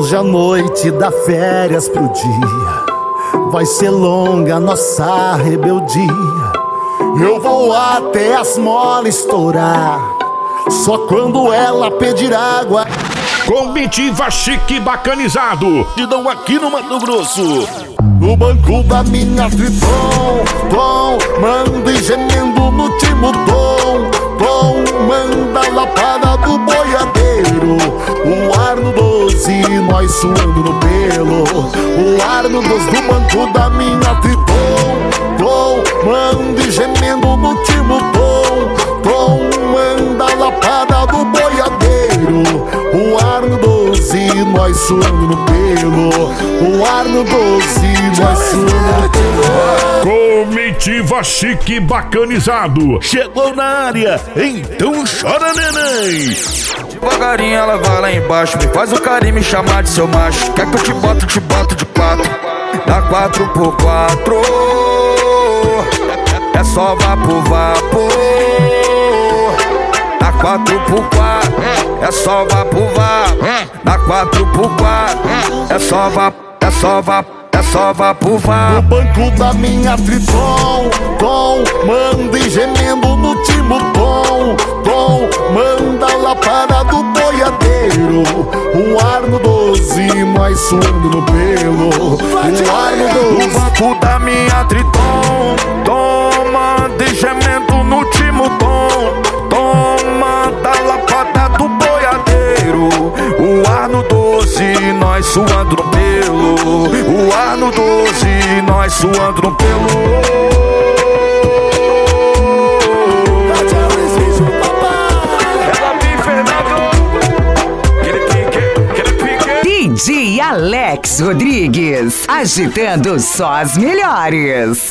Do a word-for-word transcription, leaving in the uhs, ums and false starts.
Hoje a noite dá férias pro dia, vai ser longa a nossa rebeldia. Eu vou até as molas estourar, só quando ela pedir água. Comitiva Chique Bacanizado, Te dão aqui no Mato Grosso. No banco da minha Triton, tom, manda e gemendo no timo tom, tom, manda a lapada do boiadeiro. O ar no doze, nós suando no pelo. O ar no doze do banco da minha Triton, tom, manda e gemendo no timo tom, tom, manda a lapada do boiadeiro. O ar no doze, nós suando no pelo. O ar no doze, nós suando no pelo. Comitiva Chique Bacanizado Chegou na área, então chora, neném. Devagarinho ela vai lá embaixo, me faz o carinho, me chamar de seu macho. Quer que eu te boto, te boto de quatro, dá quatro por quatro. É só vapor, vapor. Dá quatro por quatro, é só vapor, vapor. Dá quatro por quatro, é só vapor, é só vapor. É só vapor, vapor. No banco da minha Triton, tom, manda e gemendo no timo tom, tom, manda a lapada do boiadeiro. O ar no doze, nós suando no pelo. O ar no doze. No banco da minha Triton, tom, manda e gemendo no timo tom, tom, manda a lapada do boiadeiro. O ar no doze, nós suando no pelo. O ar no doze, nós suando no pelo. D J Alex Rodrigues, agitando só as melhores.